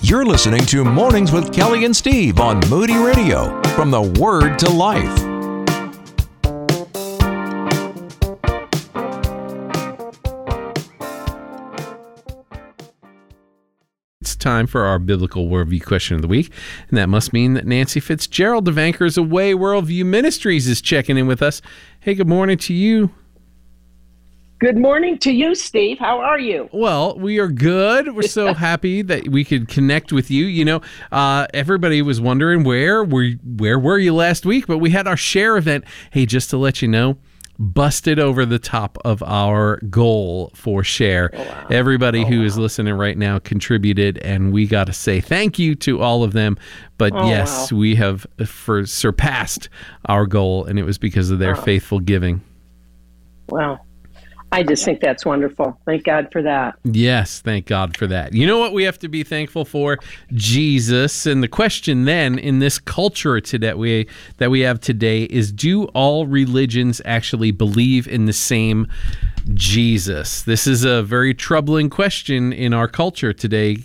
You're listening to Mornings with Kelly and Steve on Moody Radio, from the Word to Life. It's time for our Biblical Worldview Question of the Week, and that must mean that Nancy Fitzgerald of Anchors Away Worldview Ministries is checking in with us. Hey, good morning to you. Good morning to you, Steve. How are you? Well, we are good. We're so happy that we could connect with you. You know, everybody was wondering where were you last week, but we had our share event. Hey, just to let you know, busted over the top of our goal for share. Oh, wow. Everybody who is listening right now contributed, and we got to say thank you to all of them. But yes, we have surpassed our goal, and it was because of their faithful giving. Wow. I just think that's wonderful. Thank God for that. Yes, thank God for that. You know what we have to be thankful for? Jesus. And the question then in this culture that we have today is, do all religions actually believe in the same Jesus? This is a very troubling question in our culture today.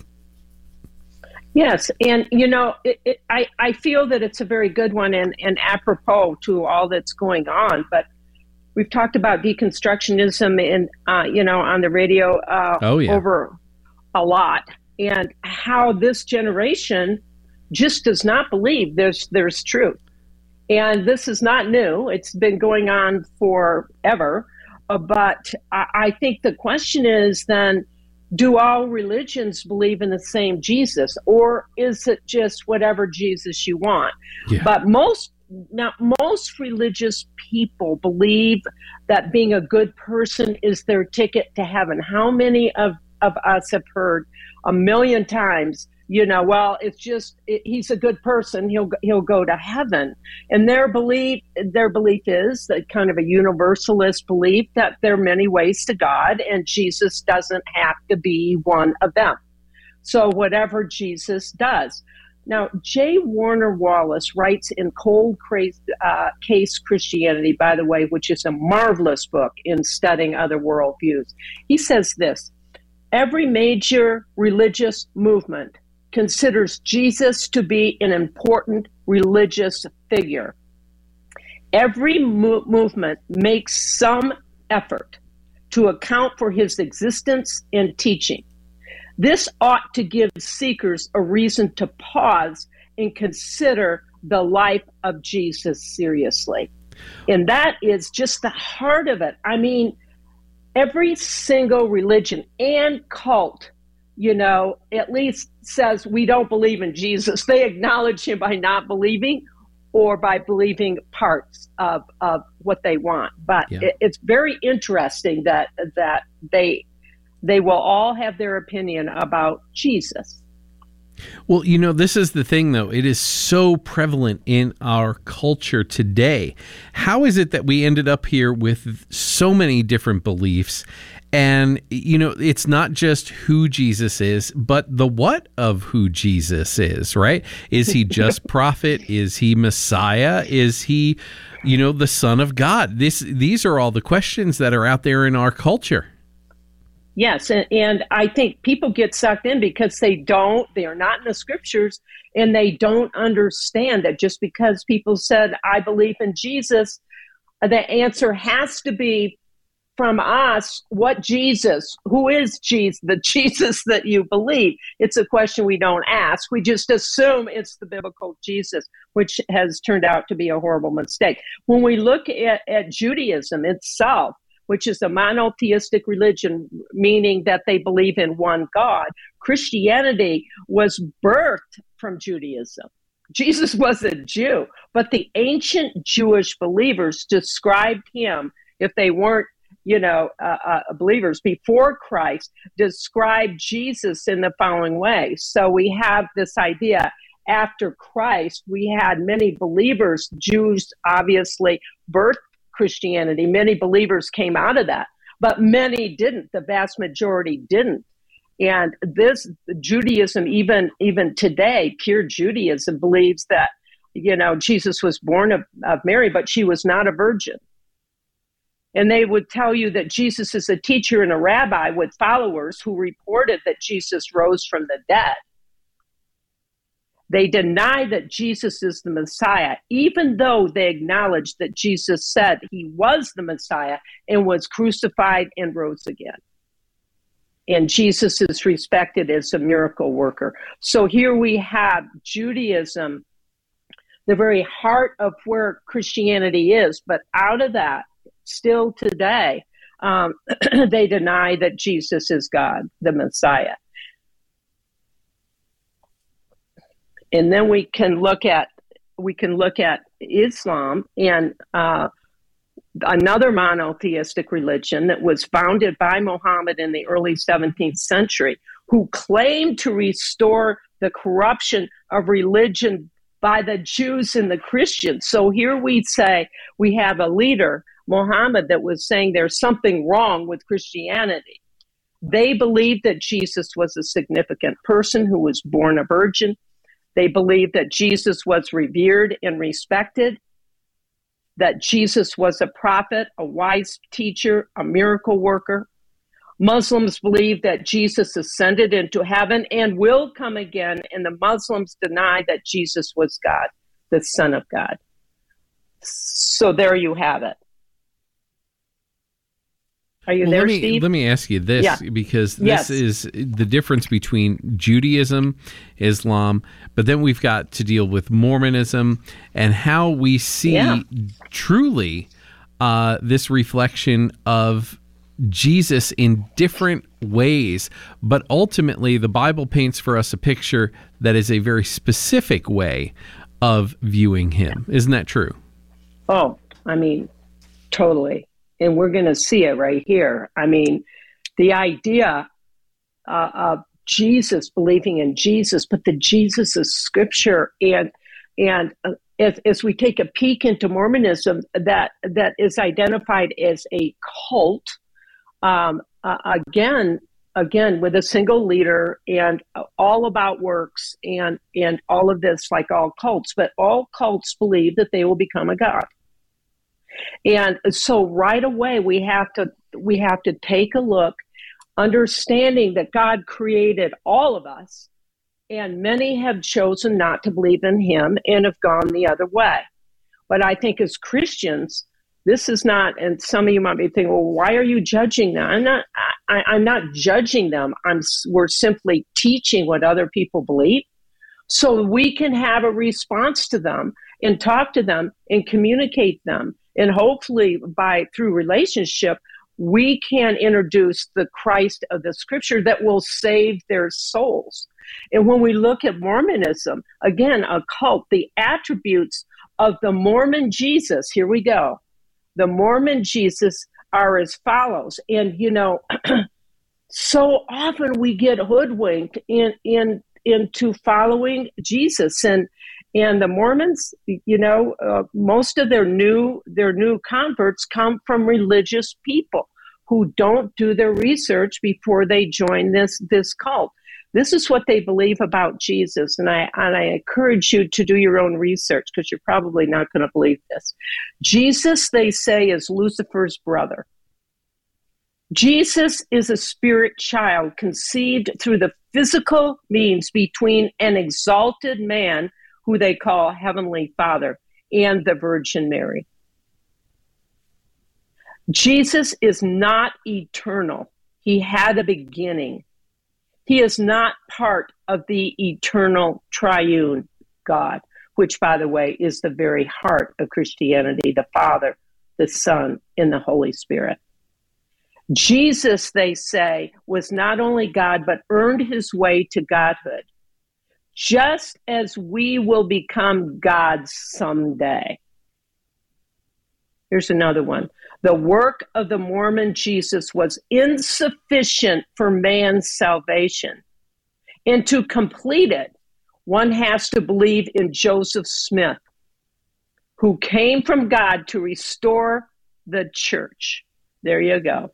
Yes, and you know, I feel that it's a very good one and apropos to all that's going on, but we've talked about deconstructionism in, on the radio over a lot, and how this generation just does not believe there's truth. And this is not new. It's been going on forever. But I think the question is then, do all religions believe in the same Jesus, or is it just whatever Jesus you want? Yeah. But most religious people believe that being a good person is their ticket to heaven. How many of us have heard a million times, it's just he's a good person, he'll go to heaven. And their belief is that kind of a universalist belief that there are many ways to God, and Jesus doesn't have to be one of them. So whatever Jesus does. Now, J. Warner Wallace writes in Cold Case Christianity, by the way, which is a marvelous book in studying other worldviews. He says this: every major religious movement considers Jesus to be an important religious figure. Every movement makes some effort to account for his existence and teaching. This ought to give seekers a reason to pause and consider the life of Jesus seriously. And that is just the heart of it. I mean, every single religion and cult, at least says we don't believe in Jesus. They acknowledge him by not believing or by believing parts of what they want. But it's very interesting that they will all have their opinion about Jesus. Well, this is the thing, though. It is so prevalent in our culture today. How is it that we ended up here with so many different beliefs? And, it's not just who Jesus is, but the what of who Jesus is, right? Is he just prophet? Is he Messiah? Is he, the Son of God? These are all the questions that are out there in our culture. Yes, and I think people get sucked in because they are not in the scriptures, and they don't understand that just because people said, I believe in Jesus, the answer has to be from us, what Jesus? Who is Jesus? The Jesus that you believe? It's a question we don't ask. We just assume it's the biblical Jesus, which has turned out to be a horrible mistake. When we look at Judaism itself, which is a monotheistic religion, meaning that they believe in one God. Christianity was birthed from Judaism. Jesus was a Jew, but the ancient Jewish believers described him, if they weren't, believers before Christ, described Jesus in the following way. So we have this idea. After Christ, we had many believers, Jews obviously birthed Christianity. Many believers came out of that, but many didn't. The vast majority didn't. And this Judaism, even today, pure Judaism believes that, Jesus was born of Mary, but she was not a virgin. And they would tell you that Jesus is a teacher and a rabbi with followers who reported that Jesus rose from the dead. They deny that Jesus is the Messiah, even though they acknowledge that Jesus said he was the Messiah and was crucified and rose again. And Jesus is respected as a miracle worker. So here we have Judaism, the very heart of where Christianity is. But out of that, still today, they deny that Jesus is God, the Messiah. And then we can look at Islam, and another monotheistic religion that was founded by Muhammad in the early 17th century, who claimed to restore the corruption of religion by the Jews and the Christians. So here we say we have a leader, Muhammad, that was saying there's something wrong with Christianity. They believed that Jesus was a significant person who was born a virgin. They believed that Jesus was revered and respected, that Jesus was a prophet, a wise teacher, a miracle worker. Muslims believe that Jesus ascended into heaven and will come again, and the Muslims deny that Jesus was God, the Son of God. So there you have it. Are you there, Steve? Let me ask you this, because this is the difference between Judaism, Islam, but then we've got to deal with Mormonism and how we see truly this reflection of Jesus in different ways. But ultimately, the Bible paints for us a picture that is a very specific way of viewing him. Isn't that true? Oh, I mean, totally. And we're going to see it right here. I mean, the idea of Jesus, believing in Jesus, but the Jesus of Scripture, and as we take a peek into Mormonism, that is identified as a cult, again with a single leader, and all about works, and all of this, like all cults. But all cults believe that they will become a god. And so right away we have to take a look, understanding that God created all of us, and many have chosen not to believe in him and have gone the other way. But I think as Christians, this is not, and some of you might be thinking, well, why are you judging them? I'm not judging them. We're simply teaching what other people believe, so we can have a response to them and talk to them and communicate them. And hopefully through relationship, we can introduce the Christ of the Scripture that will save their souls. And when we look at Mormonism, again, a cult, the attributes of the Mormon Jesus, here we go. The Mormon Jesus are as follows. And, so often we get hoodwinked into following Jesus. And the Mormons, most of their new converts come from religious people who don't do their research before they join this cult. This is what they believe about Jesus, and I encourage you to do your own research, because you're probably not going to believe this. Jesus, they say, is Lucifer's brother. Jesus is a spirit child conceived through the physical means between an exalted man, who they call Heavenly Father, and the Virgin Mary. Jesus is not eternal. He had a beginning. He is not part of the eternal triune God, which, by the way, is the very heart of Christianity, the Father, the Son, and the Holy Spirit. Jesus, they say, was not only God, but earned his way to godhood, just as we will become gods someday. Here's another one. The work of the Mormon Jesus was insufficient for man's salvation. And to complete it, one has to believe in Joseph Smith, who came from God to restore the church. There you go.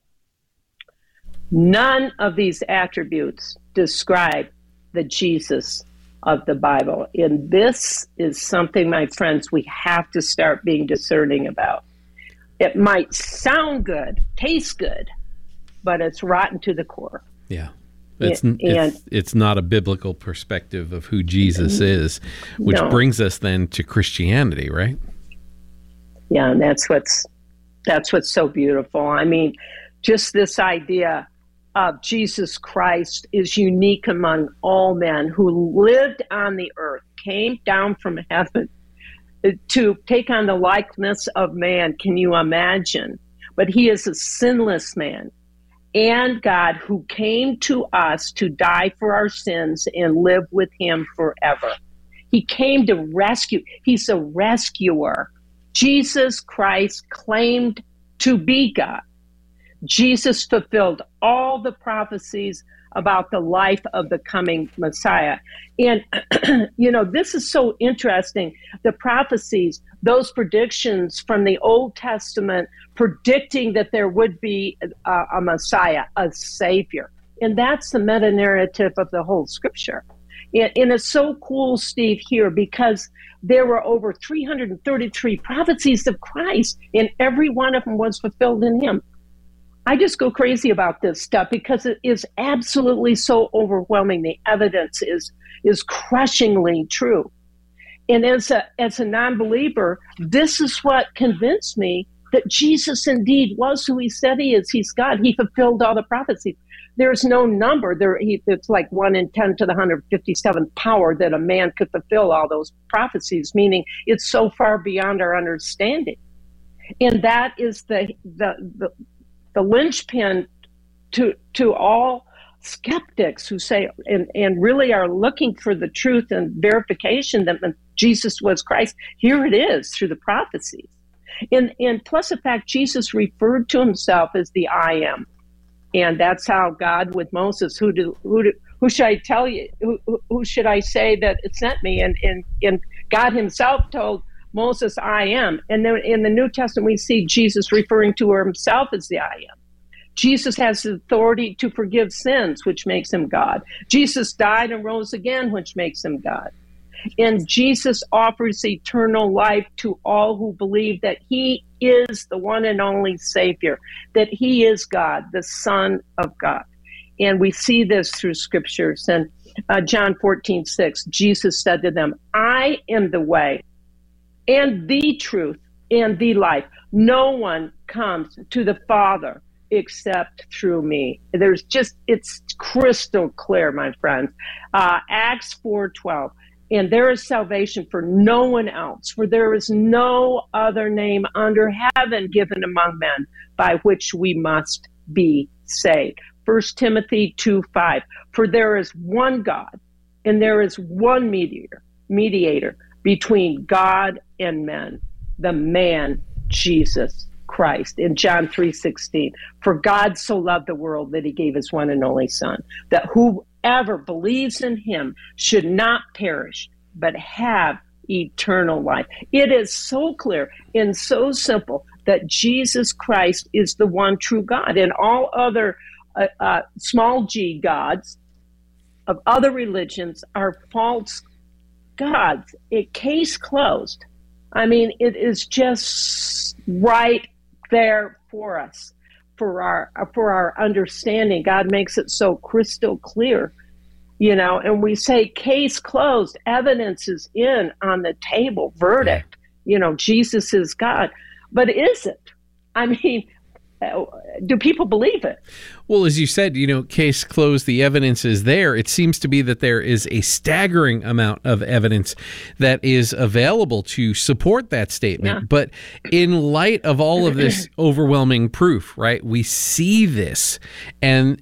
None of these attributes describe the Jesus of the Bible. And this is something, my friends, we have to start being discerning about. It might sound good, taste good, but it's rotten to the core. Yeah. It's not a biblical perspective of who Jesus is, which brings us then to Christianity, right? Yeah, and that's what's so beautiful. I mean, just this idea of Jesus Christ is unique among all men who lived on the earth, came down from heaven to take on the likeness of man. Can you imagine? But he is a sinless man and God who came to us to die for our sins and live with him forever. He came to rescue. He's a rescuer. Jesus Christ claimed to be God. Jesus fulfilled all the prophecies about the life of the coming Messiah. And, this is so interesting. The prophecies, those predictions from the Old Testament predicting that there would be a Messiah, a Savior. And that's the meta-narrative of the whole Scripture. And it's so cool, Steve, here, because there were over 333 prophecies of Christ, and every one of them was fulfilled in him. I just go crazy about this stuff because it is absolutely so overwhelming. The evidence is crushingly true. And as a non-believer, this is what convinced me that Jesus indeed was who he said he is. He's God. He fulfilled all the prophecies. There's no number. It's like 1 in 10 to the 157th power that a man could fulfill all those prophecies, meaning it's so far beyond our understanding. And that is the linchpin to all skeptics who say and really are looking for the truth and verification that Jesus was Christ. Here it is through the prophecies. And plus the fact Jesus referred to himself as the I am. And that's how God with Moses, who should I tell you? Who should I say that it sent me? And God himself told Moses, I am. And then in the New Testament, we see Jesus referring to himself as the I am. Jesus has the authority to forgive sins, which makes him God. Jesus died and rose again, which makes him God. And Jesus offers eternal life to all who believe that he is the one and only Savior, that he is God, the Son of God. And we see this through scriptures. And John 14:6, Jesus said to them, I am the way and the truth and the life. No one comes to the Father except through me. It's crystal clear, my friends. Acts 4:12. And there is salvation for no one else, for there is no other name under heaven given among men by which we must be saved. 1 Timothy 2:5. For there is one God, and there is one mediator between God and men, the man Jesus Christ. In John 3:16. For God so loved the world that he gave his one and only Son, that whoever believes in him should not perish, but have eternal life. It is so clear and so simple that Jesus Christ is the one true God, and all other small g gods of other religions are false gods. Case closed. I mean, it is just right there for us. For our understanding. God makes it so crystal clear, and we say case closed, evidence is in on the table, verdict, Jesus is God. But is it? I mean, do people believe it? Well, as you said, case closed, the evidence is there. It seems to be that there is a staggering amount of evidence that is available to support that statement. Yeah. But in light of all of this overwhelming proof, right, we see this. And,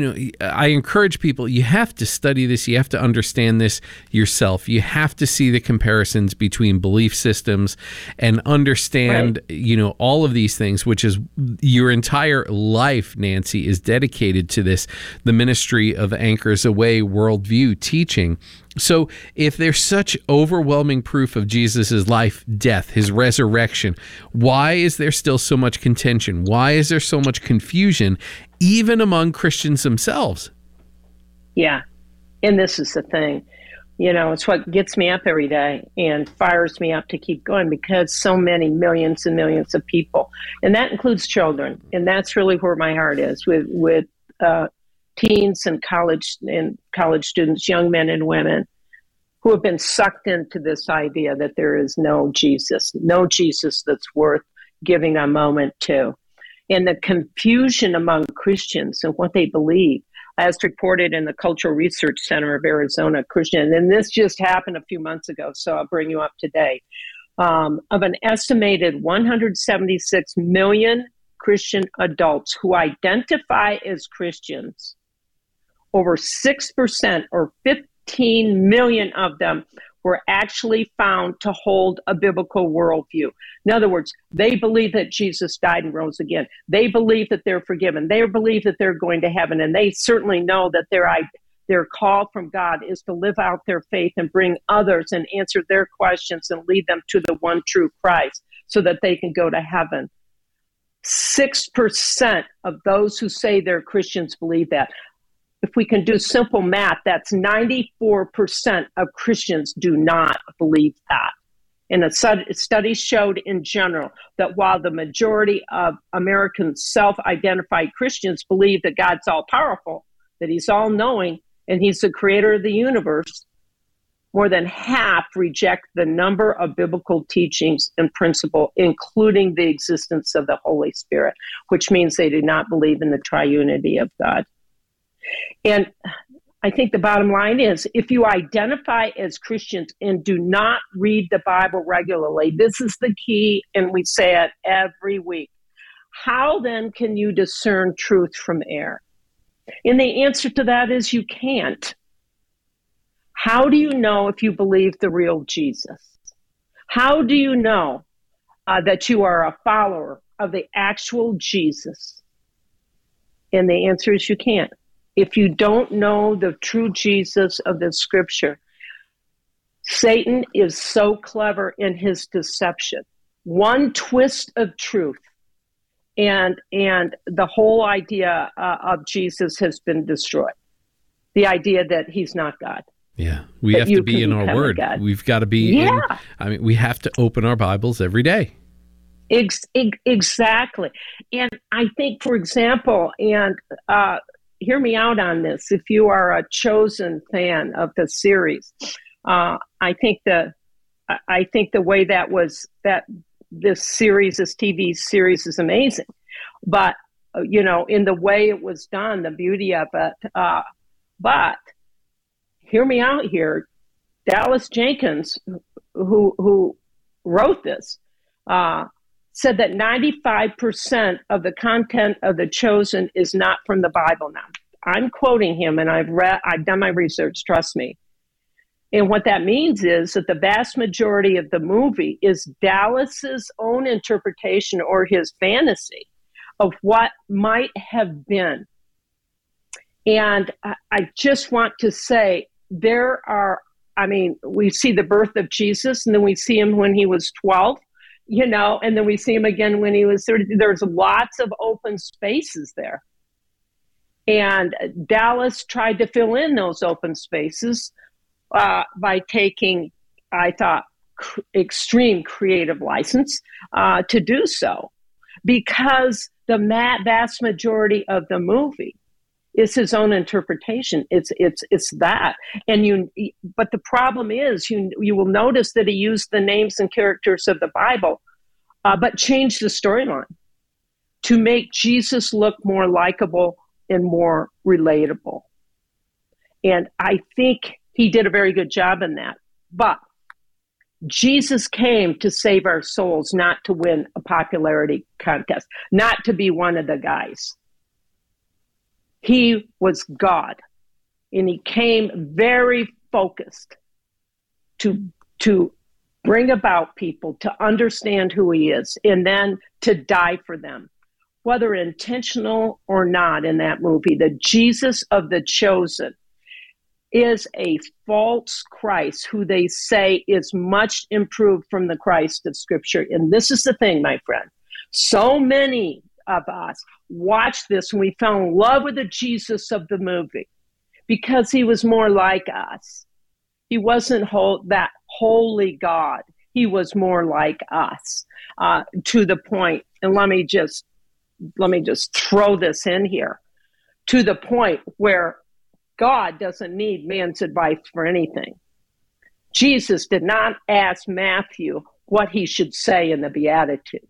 I encourage people, you have to study this. You have to understand this yourself. You have to see the comparisons between belief systems and understand, right, all of these things, which is your entire life, Nancy, is dedicated to this, the ministry of Anchors Aweigh worldview teaching. So if there's such overwhelming proof of Jesus' life, death, his resurrection, why is there still so much contention? Why is there so much confusion, even among Christians themselves? Yeah, and this is the thing. It's what gets me up every day and fires me up to keep going, because so many millions and millions of people, and that includes children. And that's really where my heart is with teens and college students, young men and women, who have been sucked into this idea that there is no Jesus that's worth giving a moment to. And the confusion among Christians and what they believe, as reported in the Cultural Research Center of Arizona Christian, and this just happened a few months ago, so I'll bring you up to date, of an estimated 176 million Christian adults who identify as Christians, over 6% or 15 million of them were actually found to hold a biblical worldview. In other words, they believe that Jesus died and rose again. They believe that they're forgiven. They believe that they're going to heaven. And they certainly know that their call from God is to live out their faith and bring others and answer their questions and lead them to the one true Christ so that they can go to heaven. 6% of those who say they're Christians believe that. If we can do simple math, that's 94% of Christians do not believe that. And a study showed in general that while the majority of American self-identified Christians believe that God's all-powerful, that he's all-knowing, and he's the creator of the universe, more than half reject the number of biblical teachings and principles, including the existence of the Holy Spirit, which means they do not believe in the triunity of God. And I think the bottom line is, if you identify as Christians and do not read the Bible regularly, this is the key, and we say it every week. How then can you discern truth from error? And the answer to that is you can't. How do you know if you believe the real Jesus? How do you know that you are a follower of the actual Jesus? And the answer is you can't. If you don't know the true Jesus of the scripture, Satan is so clever in his deception. One twist of truth, and the whole idea of Jesus has been destroyed. The idea that he's not God. Yeah, we have to be in our word. We've got to be we have to open our Bibles every day. Exactly. And I think, for example, and hear me out on this. If you are a chosen fan of the series, I think the way that this TV series is amazing. But in the way it was done, the beauty of it. But hear me out here. Dallas Jenkins, who wrote this, said that 95% of the content of The Chosen is not from the Bible now. I'm quoting him, and I've done my research, trust me. And what that means is that the vast majority of the movie is Dallas's own interpretation or his fantasy of what might have been. And I just want to say we see the birth of Jesus, and then we see him when he was 12. And then we see him again when he was 30. There's lots of open spaces there. And Dallas tried to fill in those open spaces by taking, I thought, extreme creative license to do so. Because the vast majority of the movie is his own interpretation. It's that. But the problem is, you will notice that he used the names and characters of the Bible, but changed the storyline to make Jesus look more likable and more relatable. And I think he did a very good job in that. But Jesus came to save our souls, not to win a popularity contest, not to be one of the guys. He was God, and he came very focused to bring about people to understand who he is, and then to die for them, whether intentional or not. In that movie, the Jesus of The Chosen is a false Christ who they say is much improved from the Christ of Scripture. And this is the thing, my friend. So many of us watched this and we fell in love with the Jesus of the movie because he was more like us. He wasn't that holy God. He was more like us, to the point. And let me just throw this in here, to the point where God doesn't need man's advice for anything. Jesus did not ask Matthew what he should say in the Beatitudes.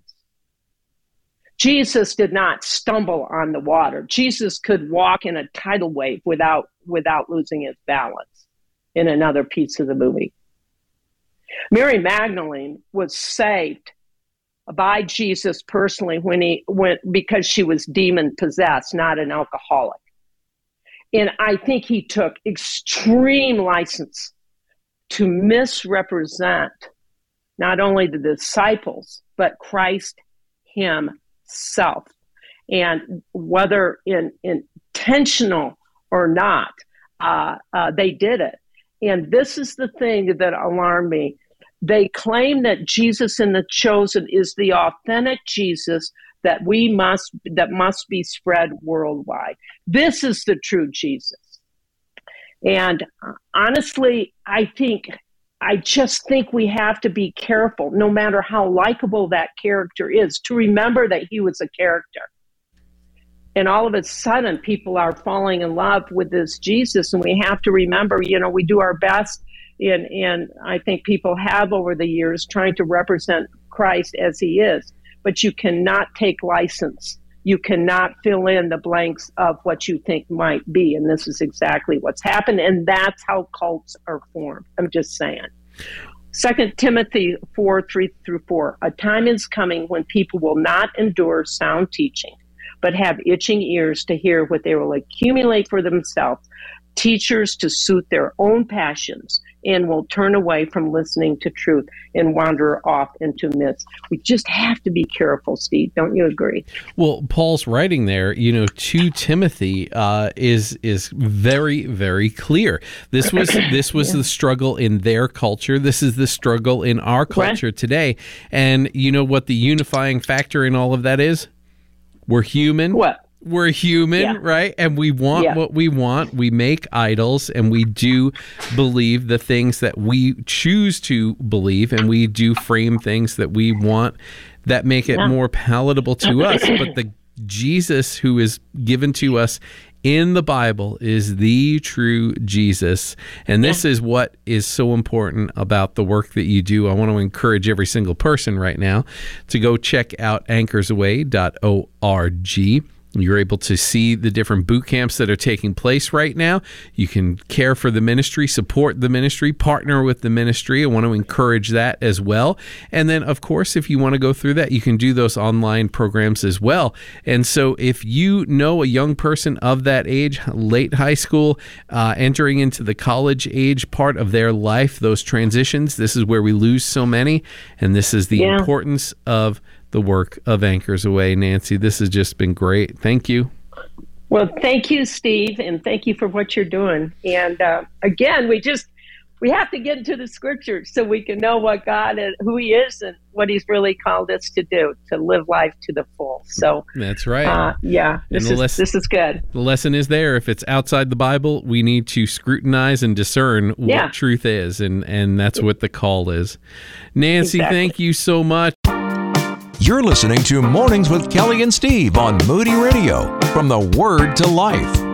Jesus did not stumble on the water. Jesus could walk in a tidal wave without losing his balance in another piece of the movie. Mary Magdalene was saved by Jesus personally because she was demon possessed, not an alcoholic. And I think he took extreme license to misrepresent not only the disciples, but Christ himself. And whether intentional or not, they did it. And this is the thing that alarmed me. They claim that Jesus in The Chosen is the authentic Jesus that must be spread worldwide. This is the true Jesus. And honestly, I just think we have to be careful, no matter how likable that character is, to remember that he was a character. And all of a sudden, people are falling in love with this Jesus, and we have to remember, we do our best, and I think people have over the years trying to represent Christ as he is. But you cannot take license. You cannot fill in the blanks of what you think might be. And this is exactly what's happened. And that's how cults are formed. I'm just saying. 2 Timothy 4:3-4. A time is coming when people will not endure sound teaching, but have itching ears to hear what they will accumulate for themselves, teachers to suit their own passions, and will turn away from listening to truth and wander off into myths. We just have to be careful, Steve. Don't you agree? Well, Paul's writing there, to Timothy is very, very clear. This was the struggle in their culture. This is the struggle in our culture today. And you know what the unifying factor in all of that is? We're human. What? We're human, right? And we want what we want. We make idols, and we do believe the things that we choose to believe, and we do frame things that we want that make it more palatable to us. But the Jesus who is given to us in the Bible is the true Jesus. And this is what is so important about the work that you do. I want to encourage every single person right now to go check out anchorsaway.org. You're able to see the different boot camps that are taking place right now. You can care for the ministry, support the ministry, partner with the ministry. I want to encourage that as well. And then, of course, if you want to go through that, you can do those online programs as well. And so if you know a young person of that age, late high school, entering into the college age part of their life, those transitions, this is where we lose so many. And this is the importance of the work of Anchors Away. Nancy, this has just been great. Thank you. Well, thank you, Steve, and thank you for what you're doing. And again, we have to get into the scriptures so we can know what God is, who he is, and what he's really called us to do, to live life to the full. So that's right. This is good. The lesson is there. If it's outside the Bible, we need to scrutinize and discern what truth is, and that's what the call is. Nancy, thank you so much. You're listening to Mornings with Kelly and Steve on Moody Radio, from the Word to Life.